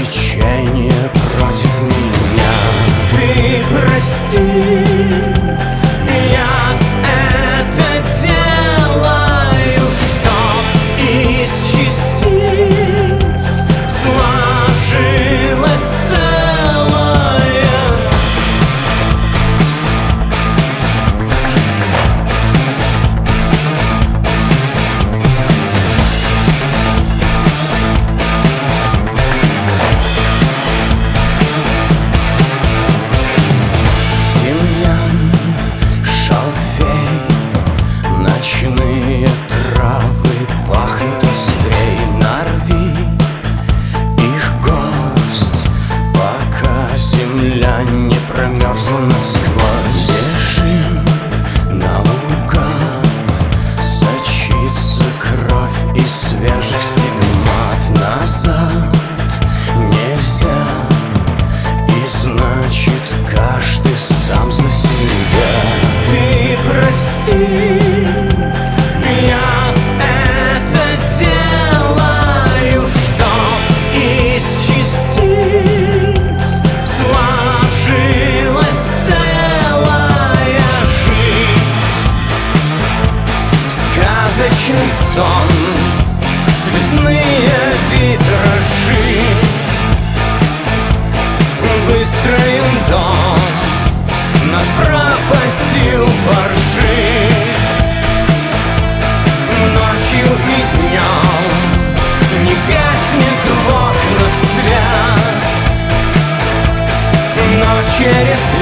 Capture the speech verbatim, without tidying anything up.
течение против меня. Ты прости, я это делаю, чтоб из частиц сложилось целое. Ночные травы пахнут острей, нарви их гость, пока земля не промерзла насквозь. Бежим наугад, сочится кровь из свежих стигмат. Назад нельзя, и значит каждый сам за себя. Ты прости, я это делаю, чтоб из частиц сложилась целая жизнь. Сказочный сон, цветные витражи, выстроен дом над пропастью воржи. Ночью и днем не гаснет в окнах свет, но через